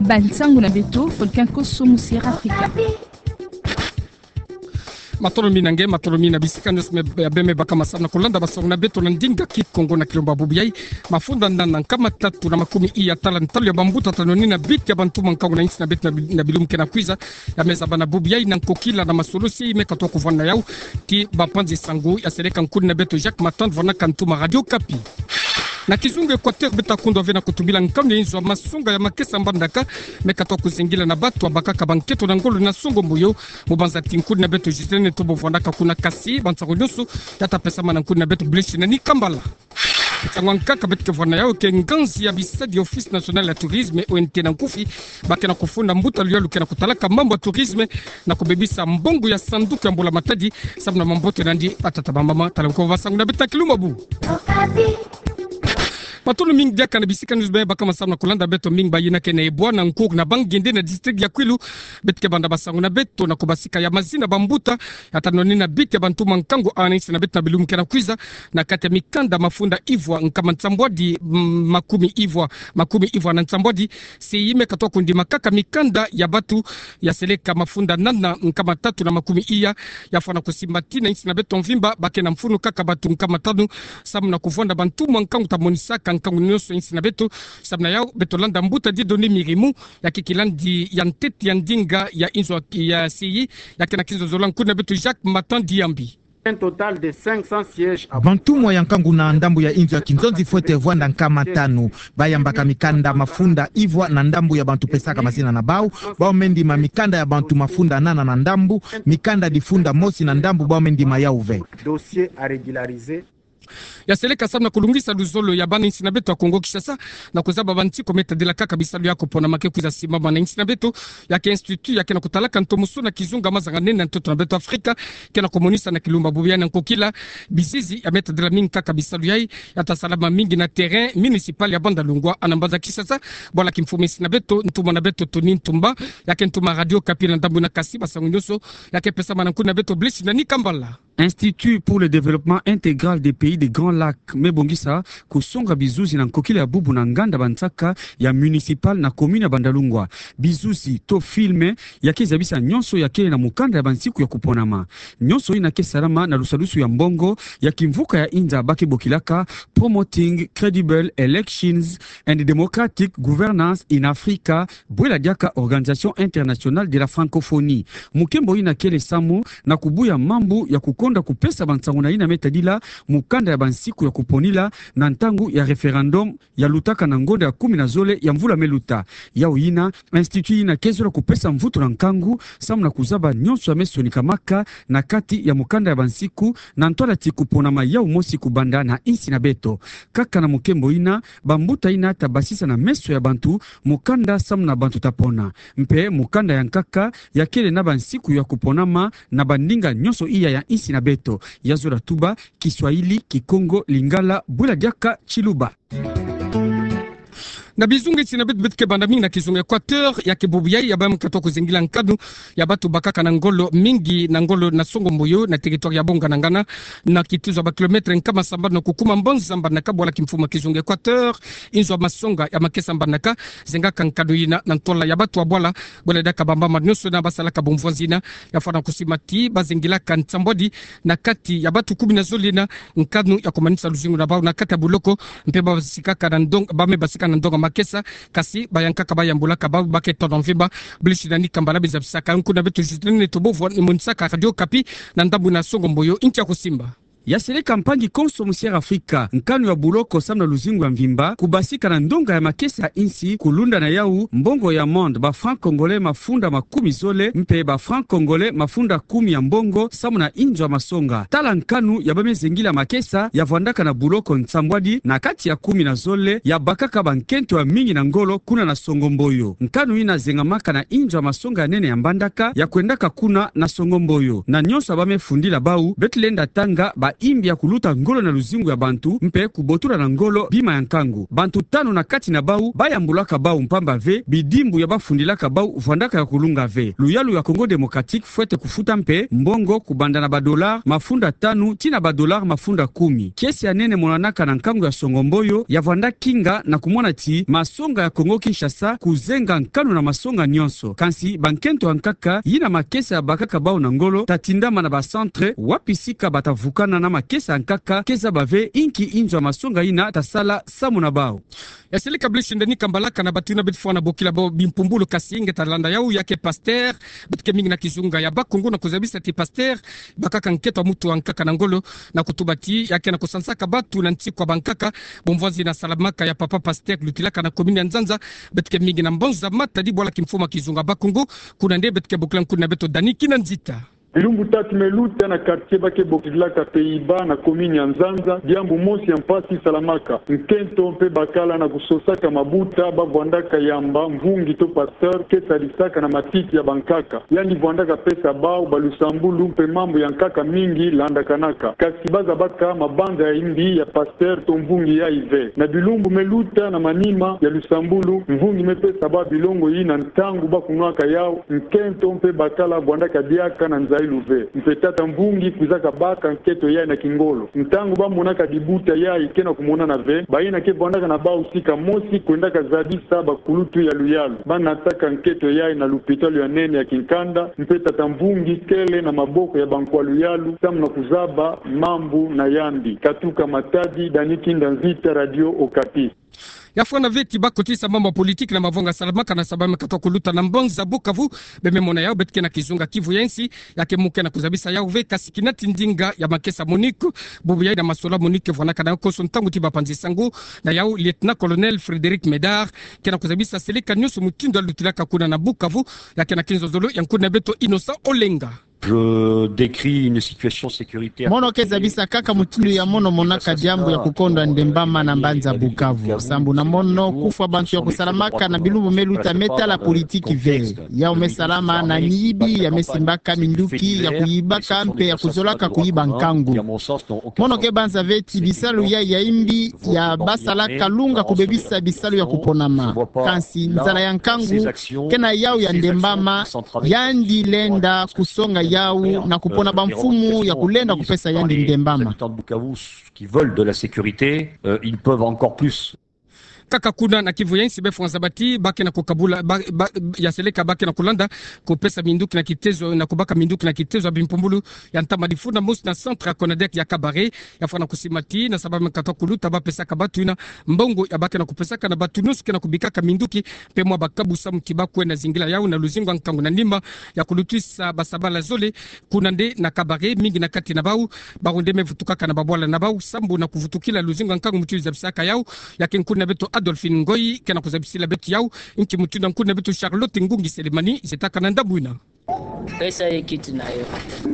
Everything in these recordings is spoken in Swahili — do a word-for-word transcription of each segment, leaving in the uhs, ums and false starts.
Bansangu na beto folkanko somu sera Afrika. Matolomi nange matolomi na bisika nosme beme baka masana kulanda basongo na beto na ndinga ki Kongo na kilomba bubiyai mafunda ndana kama tatu na makumi iya tala ntalo ya bambuta tanoni na biti ya bantu mankango na insi na beti na bilumke na kwiza ya meza bana bubiyai na nkokila na masolusi ime katoa kuvana yao ki bapanzi sangu ya sereka nkuni na beto Jacques Matand vana kantuma Radio Kapi. Na kizungu Equateur beta kundo vena kutubila nkamne inzo masunga ya makesa mbandaka mekato kuzingila na batu abakaka banketo na ngolo na songo mbuyo mubanza tinkudi na beto jitene tobo vondaka kuna kasi bansako nyusu yata pesa mana nkudi na beto blishi na ni kambala Tsangwankaka betke vona yao ke nganzi ya bisadi Office National ya Tourisme O N T na nkufi bakena kufunda mbuta liyo lukena kutalaka mambo ya tourisme na kubebisa mbongo ya sanduku ya mbola matadi sabuna mambote nandi atatabambama talabuko vasangu na beta kilumabu Patolo mingi diaka na bisika nuzbe baka masana kulanda beto mingi bayina ke na ebwa na nkuk na bangende na district ya Kwilu betke banda basangu na beto na kubasika ya mazina bambuta yatanoni na bite bantu mankango anisi na beto na bilumke na kwiza na kate mikanda mafunda ivwa nkama nsambwadi mm, makumi ivwa makumi ivwa na nsambwadi si ime katoa kundi makaka mikanda ya batu ya seleka mafunda nana nkama tatu na makumi iya ya fana kusimbati na insi na beto mvimba bake na mfunu kaka batu nkama tanu samu na kuvonda bantu mankango tamonisaka nkangu nyoso insi na beto sabna yao beto landa mbuta di doni mirimu ya kikilandi ya nteti ya ndinga ya inzo ya siyi ya kena kinzo zolanku na beto Jacques Matand Diambi. Un total de cinq cents sièges. Bantu mwa yankangu na ndambu ya inzo ya kinzonzi fote vwanda nkama tanu. Baya mbaka mikanda mafunda ivwa na ndambu ya bantu pesaka masina na bau. Bao mendi ma mikanda ya bantu mafunda nana na ndambu. Mikanda difunda mosi na ndambu bao mendi ma yauve. Dossier à régulariser. Ya seleka sabna kulungisa luzolo ya bana insi na beto ya Kongo Kishasa na kuzaba banti kometa de la kaka bisalu yako pona make kuza simama na insi na beto ya ke institut ya kena kutalaka ntomuso na kizunga mazanga nena ntoto na beto Afrika kena komunista na kilumba bubiana nkokila bizizi ya meta de la mingi kaka bisalu yai ya tasalama mingi na terrain municipal ya banda lungwa anambaza Kishasa bola kimfumisi na beto ntuma na beto Toni Ntumba ya ke ntuma Radio Kapi na ndambu na kasi basangu nyoso ya ke pesa mananku na beto Bliss na ni Kambala. Institut pour le développement intégral des pays des Grands Lacs Mebongisa kusonga bizuzi na nkokile ya bubu na nganda bansaka ya municipal na commune ya Bandalungwa bizuzi to filme ya keza bisa nyonso ya kele na mukanda ya bansiku ya kuponama nyonso ina kesalama na lusalusu ya mbongo ya kimvuka ya inza bake bokilaka promoting credible elections and democratic governance in Africa bwela diaka Organisation Internationale de la Francophonie mukembo ina kele samu na kubuya mambu ya kukonda kupesa bansangu na ina metadila mukanda ya bansiku ya kuponila na ntangu ya referendum ya lutaka na ngonda ya kumi na zole ya mvula meluta ya uina institut ina kezo la kupesa mvuto na nkangu samu na kuzaba nyonso ya meso nikamaka na kati ya mukanda ya bansiku na ntola tikuponama ya umosi kubanda na insi na beto kaka na mukembo ina bambuta ina tabasisa na meso ya bantu mukanda samu na bantu tapona mpe mukanda ya nkaka ya kele na bansiku ya kuponama na bandinga nyonso iya ya insi na beto ya zora tuba Kiswahili Kikongo Lingala Bula Diaka Chiluba. Na bizungu sina bit bit ke banda mingi na kizungu Equateur ya kebubiyai ya bamu kato kuzingila nkadu ya batu bakaka na ngolo mingi na ngolo na songo mbuyo na territoire ya bonga na ngana na kituzo ba kilometre nkama samba na kukuma mbonzi samba na kabwala kimfuma kizungu Equateur inzo masonga ya makesa mbanaka zenga kankadu ina na ntola ya batu wabwala bwala daka bamba madnusu na basala kabumvonzina ya fana kusimati bazingila kantsambodi na kati ya batu kumi na zolina nkadu ya kumanisa luzingu na bau na kati ya buloko mpeba basikaka na ndonga bame basika na ndonga makesa kasi bayanka kabayambula kababu baketo donvimba blishina ni kambala bizabisaka nkuna betu jitene tobovu ni munsaka Radio Kapi na ndambu na songo mboyo inchi ya kusimba ya sele kampangi Consommation Afrika nkanu ya buloko samna luzingu ya mvimba kubasika na ndonga ya makesa insi kulunda na yau mbongo ya monde ba franc congolais mafunda makumi zole mpe ba franc congolais mafunda kumi ya mbongo samna injo ya masonga tala nkanu ya bamezengila makesa ya vandaka na buloko nsambwadi na kati ya kumi na zole ya bakaka bankento ya mingi na ngolo kuna na songo mboyo nkanu ina zengamaka na injo ya masonga ya nene ya mbandaka ya kwendaka kuna na songo mboyo na nyonso bamefundila bau betlenda tanga ba ba imbi ya kuluta ngolo na luzingu ya bantu mpe kubotura na ngolo bima ya nkangu. Bantu tano na kati na bau bayambulaka bau mpamba ve bidimbu ya bafundilaka bau vwandaka ya kulunga ve. Luyalu ya Congo Democratique fwete kufuta mpe mbongo kubanda na badolar mafunda tanu tina badolar mafunda kumi. Kesi ya nene monanaka na nkangu ya Songomboyo ya vwanda kinga na kumwana ti masonga ya Kongo Kinshasa kuzenga nkanu na masonga nyonso. Kansi bankento ankaka yina makesa ya bakaka bau na ngolo tatindama na bacentre wapisika batavukana na makesa ankaka keza bave inki inzo masonga yina tasala samu na bao. Yaseleka blishi ndani kambalaka na batuna bitfona bokila bo bimpumbulu kasinge talanda yau yake pasteur bitke mingi na kizunga ya bakungu na kuzabisa ti pasteur bakaka nketo mutu ankaka na ngolo na kutubati yake na kusansaka batu na ntiko bankaka bomvozi na salamaka ya papa pasteur lutilaka na komini ya Nzanza bitke mingi na mbonza mata di bola kimfuma kizunga bakungu kuna nde bitke bokila kuna beto dani kina nzita. Bilumbu tatu meluta na quartier bake bokilaka Peiba na komini ya Nzanza diambu mosi ya mpasi salamaka nkento mpe bakala na kusosaka mabuta bavwandaka yamba mvungi to pasteur kesa lisaka na matiti ya bankaka yani vwandaka pesa bao balusambulu mpe mambo ya nkaka mingi landakanaka kasi baza baka mabanda ya imbi ya pasteur to mvungi ya ive na bilumbu meluta na manima ya lusambulu mvungi mepesa ba bilongo yi na ntangu bakunwaka yao nkento mpe bakala vwandaka diaka na Nzai luve mpetata mbungi kuzaka baka nketo ya na kingolo ntangu bamonaka dibuta ya ikena kumona na ve baina ke bondaka na ba usika mosi kwendaka zabisa bakulutu ya luyalu bana taka nketo ya na lupitalo ya nene ya kinkanda mpetata mbungi kele na maboko ya bankwa luyalu samu na kuzaba mambu na yambi katuka matadi danikinda nzita radio Okapi. Yafwana veti bakotisa mambo politiki na mavonga salamaka na sababu katwa kuluta na mbonza Bukavu beme mona yao betke na kizunga Kivu yensi yake muke na kuzabisa yao ve kasikinati ndinga ya makesa Monique bubu ya masola Monique vwana kana koso ntangu tiba panzi sangu na yao lieutenant colonel Frédéric Médard kena kuzabisa seleka nyusu mutindo lutilaka kuna na Bukavu yake na kinzo zolo yankuna beto Innocent Olenga. Je décris une situation sécuritaire. Mono keza bisa kaka mutindo ya mono monaka diambu ya kukonda ndembama na mbanza Bukavu. Sambu na mono kufa bantu ya kusalamaka na bilumbu meluta meta la politiki vele. Ya umesalama na niibi ya mesimbaka minduki ya kuibaka mpe ya kuzolaka kuiba nkangu. Mono ke banza veti bisalu ya ya imbi ya basala kalunga kubebisa bisalu ya kuponama. Kansi nzala ya nkangu kena yao ya ndembama yandi lenda kusonga yao na kupona bamfumu ya kulenda kupesa yandi ndembama. Qui veulent de la sécurité, euh, ils peuvent encore plus. Kaka kuna na Kivu yensi befu nzabati baki na kukabula ba, ba, ya seleka baki na kulanda kupesa minduki na kitezo na kubaka minduki na kitezo bimpumbulu ya ntama difuna musi na centre Konadek ya Kabare ya fana kusimati na sababu mkatoa kuluta ba pesa kabatu ina mbongo ya baki na kupesaka na batu nusu na kubikaka minduki pe mwa bakabu samu kibaku na zingila yao na luzingo nkangu na nima ya kulutisa basabala zole kuna nde na Kabare mingi na kati na bau baronde mevutukaka na babwala na bau sambu na kuvutukila luzingo nkangu mtu zabisaka yao ya kenkuna beto Adolphine Ngoi kena kuzabisila betu yao inki mutuna nkuna betu Charlotte Ngungi Selemani zetaka na ndabwina pesa yekiti nayo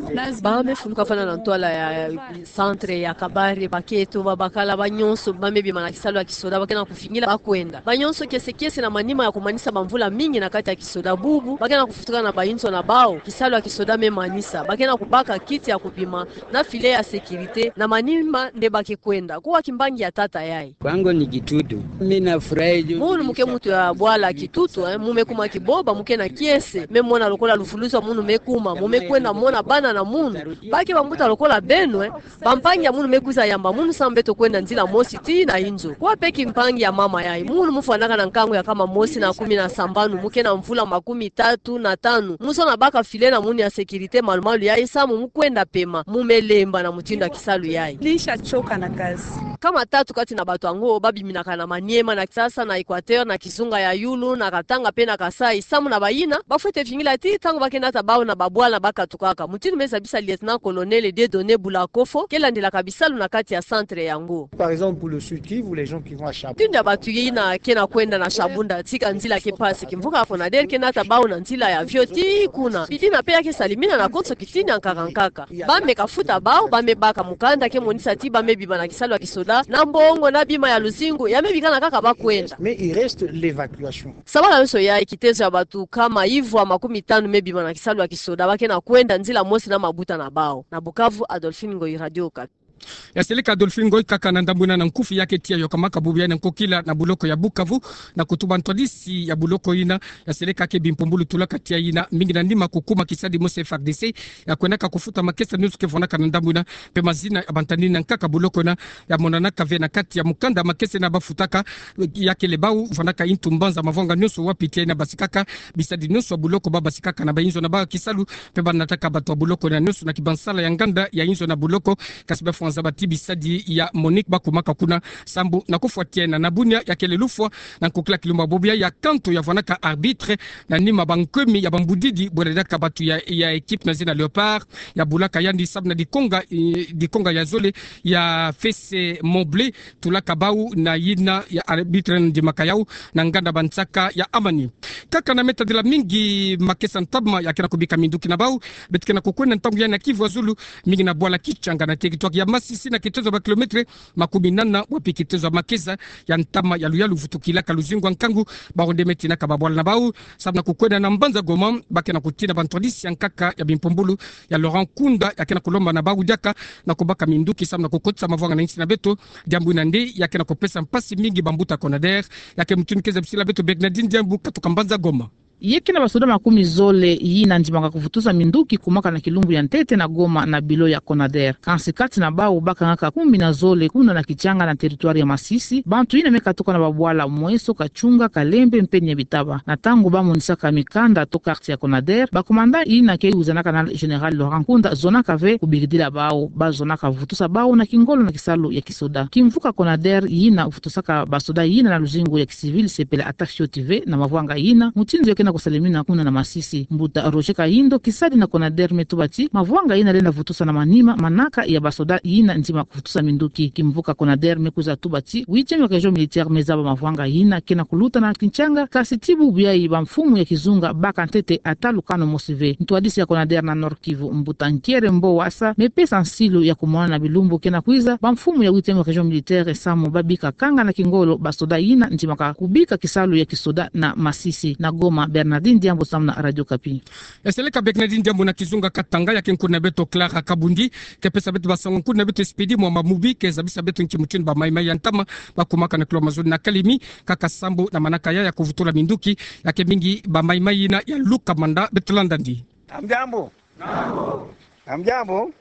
bame fuluka fana na ntoala ya centre ya Kabare paketo babakala banyonso bamebi manakisalo ya kisoda bakena kufingila bakwenda banyonso kese kese na manima ya kumanisa bamvula mingi na kati ya kisoda bubu bakena kufutuka na bayinzo na bao kisalo ya kisoda memanisa bakena kubaka kiti ya kupima na file ya sekirite na manima nde bake kwenda kuwa kimbangi ya tata yai kwango ni kitutu mimi nafurahi munu muke mutu ya bwala kitutu eh, mume kuma kiboba muke na kiese memona lokola lufulusa munu mekuma mume kwenda mona bana na munu baki bambuta lokola benwe bampangi ya munu mekuza yamba munu sambeto kwenda nzila mosi ti na inzo kwa peki mpangi ya mama yai munu mufanaka na nkango ya kama mosi na kumi na sambanu muke na mfula makumi tatu na tanu muso na baka file na munu ya sekirite malumalu yai samu mukwenda pema mumelemba na mutindo ya kisalu yai lisha choka na kazi kama tatu kati na batu ango babi minaka na Maniema na Kisasa na Equateur na Kizunga ya Yulu na Katanga pe na Kasai samu na bayina bafete fingila ti tango bakenda tabao na babwala baka tukaka mutinu meza bisa lieutenant colonel de donner Bulakofo kela ndila kabisalu na kati ya centre yango. Par exemple pour le Sud Kivu les gens qui vont à Chabunda tinda batu yina kena kwenda na Shabunda tika nzila ke pasi kimvuka afona del kena tabao na nzila ya vioti kuna bitina pe yake salimina na konso kitini ankarankaka bame kafuta bao bame baka mukanda ke monisa ti bame biba na kisalu ya kisoda na mbongo na bima ya luzingu yamebikana kaka bakwenda mais il reste l'évacuation sabala nso ya ikitezo ya batu kama hivyo makumi tano mebima na kisalu ya kisoda bake na kwenda nzila mosi na mabuta na bao na Bukavu. Adolphine Ngoi, Radio Okapi. ya seleka Adolphine Ngoy kaka na ndambuna na nkufi yake tia yokamaka bubu ya nkokila na buloko ya Bukavu na kutuba ntwadisi ya buloko ina ya seleka ke bimpombulu tulaka tia ina mingi na ndima kukuma kisadi mose F A R D C ya kwenaka kufuta makesa news ke vonaka na ndambuna pe mazina ya bantani na nkaka buloko na ya monanaka vena kati ya mukanda makesa na bafutaka yake lebau vonaka intu mbanza mavonga nyuso wapitia na basikaka bisadi nyuso buloko baba sikaka na bayinzo na ba kisalu pe banataka bato buloko na nyuso na kibansala ya nganda ya inzo na buloko kasiba fonza batibi sadi ya Monique bakumaka kuna sambu na kufuatia na nabunya ya kelelufwa na kukla kilumba bobia ya kanto ya vanaka arbitre na nima bankemi ya bambudidi boledaka batu ya ya equipe na zina Leopard ya bulaka yandi sabna di Konga di Konga ya zole ya fese Moblé tulaka bau na yina ya arbitre ndi makayau na nganda bansaka ya Amani kaka na meta de la mingi makesa ntabma ya kina kubika minduki na bau betkena kukwena ntangu ya na Kivu Zulu mingi na bwala kichanga na territoire ya Masisi na kitezo ba kilometre makumi nana wapi kitezo makeza ya ntama ya luyalu vutukila kaluzingwa nkangu baronde metina kababwala na bau sabna kukwena na mbanza Goma bakena kutina bantwadisi ya nkaka ya bimpombulu ya Laurent Kunda ya kena kulomba na bau jaka na kubaka minduki sabna kukotsa mavanga na nchi na beto diambu na ndi ya kena kupesa mpasi mingi bambuta Conader ya ke mtunikeza bisila beto Begnadine diambu katoka mbanza Goma yeke na basoda makumi zole yina ndimaka kufutuza minduki kumaka na kilumbu ya Ntete na Goma na bilo ya Conader kansi kati na bao baka ngaka kumi na zole kuna na kichanga na territoire ya Masisi bantu ina meka toka na babwala Mweso Kachunga Kalembe mpeni ya Bitaba na tangu ba monisaka mikanda to quartier ya Conader ba komanda ina ke uzanaka na General Laurent Kunda zona kave kubigidila bao ba zona kavutusa bao na kingolo na kisalu ya kisoda kimvuka Conader yina ufutusaka basoda yina na luzingo ya kisivili sepele Attaque T V na mavwanga yina mutinzo yake na kusalimina kuna na Masisi mbuta Roger Kayindo kisadi na Conader metubati mavwanga ina lenda vutusa na manima manaka ya basoda ina nzima kufutusa minduki kimvuka Conader mekuza tubati wichemi wakajo militaire mezaba mavwanga ina kena kuluta na kinchanga kasitibu buyai ba mfumu ya kizunga baka Ntete atalukano mosive ntwadisi ya Conader na Nord Kivu mbuta nkere mbo wasa mepesa nsilu ya kumwana na bilumbu kena kuiza ba mfumu ya wichemi wakajo militaire samu babika kanga na kingolo basoda ina nzima kubika kisalu ya kisoda na Masisi na Goma. Bernardine Diambo samna Radio Kapi. Eseleka Bernardine Diambo na kizunga katanga ya kenkuna beto Clara Kabundi kepesa beto basango kuna beto spidi mwa mamubi keza bisa beto nkimuchini ba maimai ya ntama bakumaka na kilo mazuni na Kalimi kaka Sambo na manaka ya ya kuvutula minduki ya kemingi ba maimai na ya Luka Manda beto Landandi. Amjambo. Amjambo. Amjambo.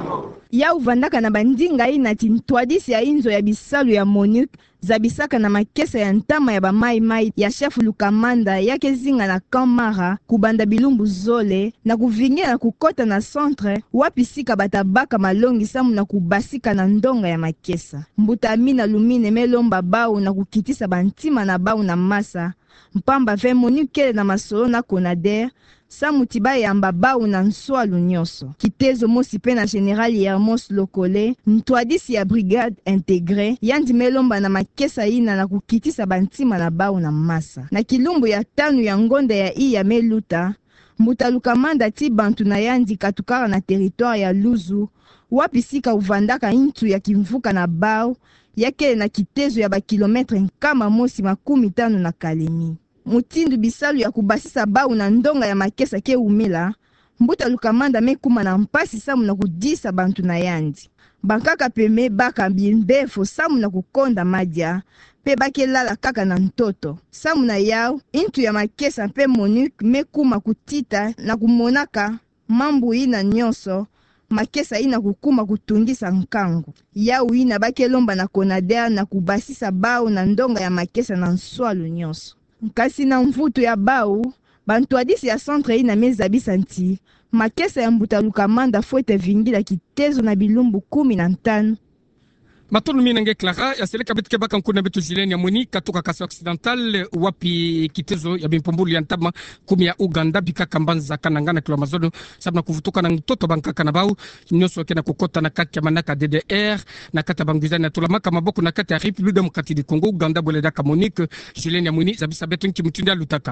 Ya uvandaka na bandinga ina tintwadisi ya inzo ya bisalu ya Monique zabisaka na makesa ya ntama ya ba mai mai ya chef Lukamanda yake zinga na Kamara kubanda bilumbu zole na kuvingia na kukota na centre wapisika batabaka malongi samu na kubasika na ndonga ya makesa mbuta Amina Lumine melomba bau na kukitisa bantima na bau na masa mpamba ve Monique na masolo na Conader Samu tiba yamba bau na nswalu nyoso. Kitezo mosi pe na General Yermos Lokole, ntwadisi ya brigade integre, yandi melomba na makesa ina na kukitisa bantima na bau na masa. Na kilumbu ya tanu ya ngonda ya iya meluta, mbuta Lukamanda ti bantu na yandi katukara na territoire ya Luzu, wapisika uvandaka intu ya kimvuka na bau, yake na kitezo ya ba kilometre nkama mosi makumi tano na Kalemi. Mutindu bisalu ya kubasisa bau na ndonga ya makesa ke umela, mbuta Lukamanda mekuma na mpasi samu na kudisa bantu na yandi. Bankaka peme baka mbefo samu na kukonda madia, pe bakelala kaka na ntoto. Samu na yao, intu ya makesa pe Monique mekuma kutita na kumonaka mambu ina nyoso, makesa ina kukuma kutungisa nkangu. Yao ina bakelomba na Conader na kubasisa bau na ndonga ya makesa na nswalu nyoso. Kasi na mvuto ya bau, bantwadisi ya centre ina meza bisanti, makesa ya mbuta Lukamanda fote vingila kitezo na bilumbu kumi na ntano. Matonu minenge Clara ya seleka betike baka nkuna betu jileni ya Moni katoka kasi occidental wapi kitezo ya bimpombulu ya ntama kumi ya Uganda bika kambanza kanangana kilo Amazono sabna kuvutuka na mtoto bankaka na bau nyoso kena kukota na kati ya manaka D D R na kata banguzani na tulamaka maboko na kati ya République démocratique du Congo Uganda boledaka Monique jileni ya Moni zabisa betu nki mutunda lutaka.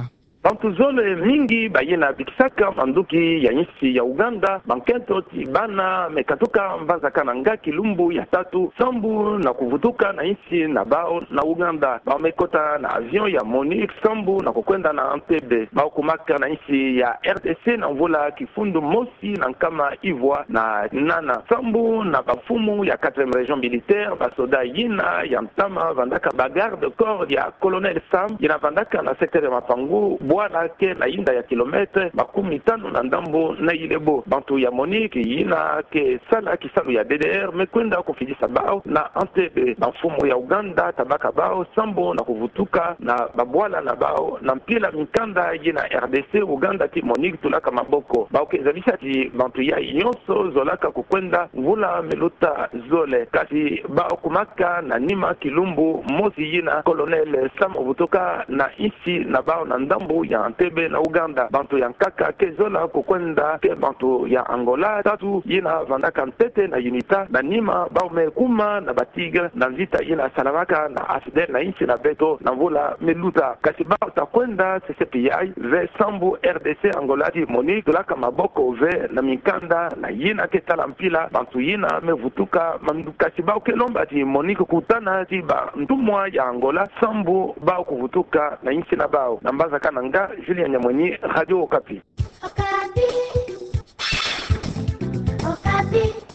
bantu zole mingi bayena bikisaka manduki ya nchi ya Uganda bankento tibana mekatuka mbanza kananga kilumbu ya tatu sambu na kuvutuka na nchi na bao na Uganda bamekota na avion ya Monique sambu na kukwenda na Entebbe bao kumaka na nchi ya R D C na mvula kifundu mosi na nkama Ivoire na nana sambu na bafumu ya quatrième région militaire basoda yina ya mtama vandaka bagarde de corps ya colonel Sam yina vandaka na secteur ya Mapangu bwana ke na inda ya kilometre makumi tano na ndambo na Ilebo bantu ya Monique yina ke sala kisalu ya D D R mekwenda kufidisa bao na Entebbe bafumu ya Uganda tabaka bao sambo na kuvutuka na babwala na bao na mpila mikanda yina R D C Uganda ti Monique tulaka maboko bao kezalisha ti bantu ya nyonso zolaka kukwenda mvula meluta zole kasi bao kumaka na nima kilumbu mosi yina colonel Sam Obutoka na isi na bao na ndambu ya Entebbe na Uganda bantu ya nkaka kezola kukwenda ke bantu ya Angola tatu yina vandaka ntete na unita na nima bao mekuma na batigre na vita yina Salamaka na Afdel na isi na beto na mvula meluta kasi bao takwenda C C P I ve sambu R D C Angola di Monique tulaka maboko ve na mikanda na yina ketala mpila bantu yina mevutuka mandukasi bao kelomba di Monique kutana di ba ntumwa ya Angola sambu bao kuvutuka na inchi na bao na mbaza kananga Julien Nyamwenyi Radio Okapi. Okapi. Okapi.